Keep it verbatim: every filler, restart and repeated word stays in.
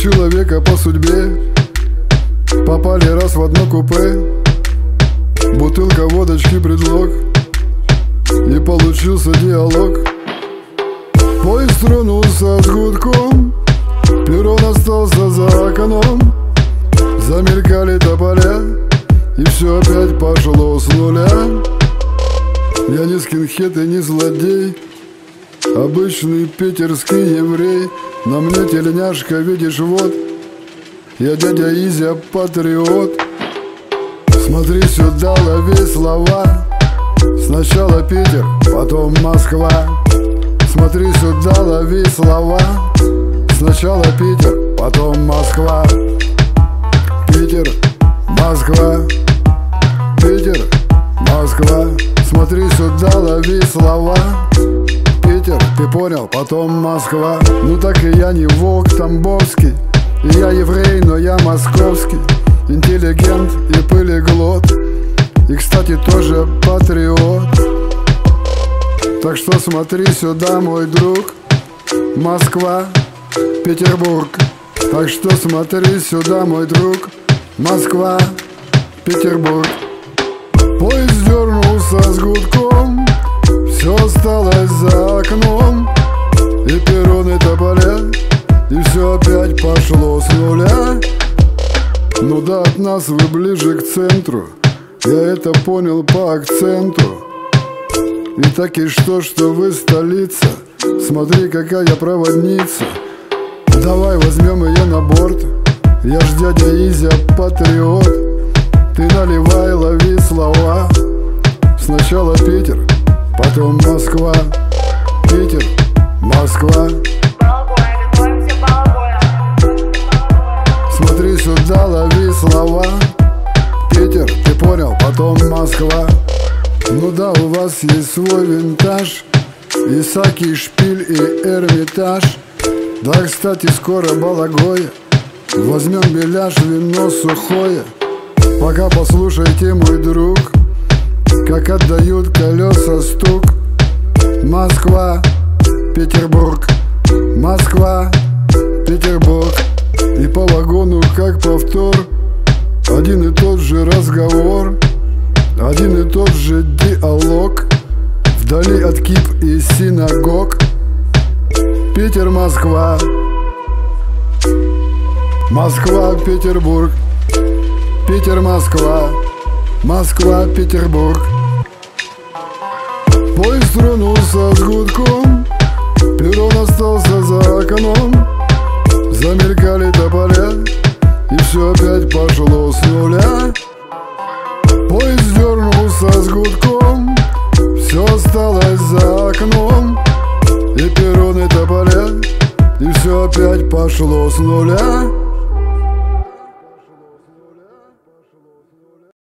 человека по судьбе попали раз в одно купе. Бутылка водочки предлог, и получился диалог. Поезд тронулся с гудком, перрон остался за окном. Замелькали тополя, и все опять пошло с нуля. Я не скинхед и не злодей, обычный питерский еврей. На мне тельняшка, видишь, вот я дядя Изя, патриот. Смотри сюда, лови слова. Сначала Питер, потом Москва. Смотри сюда, лови слова. Сначала Питер, потом Москва. Питер, Москва. Питер, Москва. Смотри сюда, лови слова. Питер, ты понял, потом Москва. Ну так и я не волк тамбовский, и я еврей, но я московский. Интеллигент и пылеглот, и, кстати, тоже патриот. Так что смотри сюда, мой друг, Москва, Петербург. Так что смотри сюда, мой друг, Москва, Петербург. Поезд дернулся с гудком, все осталось за окном. И перроны тополя, и все опять пошло с нуля. Ну да, от нас вы ближе к центру, я это понял по акценту. И так и что, что вы столица, смотри, какая проводница. Давай возьмем ее на борт, я ж дядя Изя, патриот. Ты наливай, лови слова. Сначала Питер, потом Москва. Питер, Москва. Смотри сюда, лови слова. Питер, ты понял, потом Москва. Ну да, у вас есть свой винтаж, Исаакий, Шпиль и Эрмитаж. Да, кстати, скоро Балагоя. Возьмем беляш, вино сухое. Пока послушайте, мой друг, как отдают колеса стук. Москва, Петербург. Москва, Петербург. И по вагону, как повтор, один и тот же разговор, один и тот же диалог. Вдали от кип и синагог. Питер, Москва. Москва, Петербург. Питер, Москва. Москва, Петербург. Поезд тронулся с гудком, перрон остался за окном. Замелькали тополя, и все опять пошло с нуля. Поезд дернулся с гудком, все осталось за окном. И перроны тополя, и все опять пошло с нуля.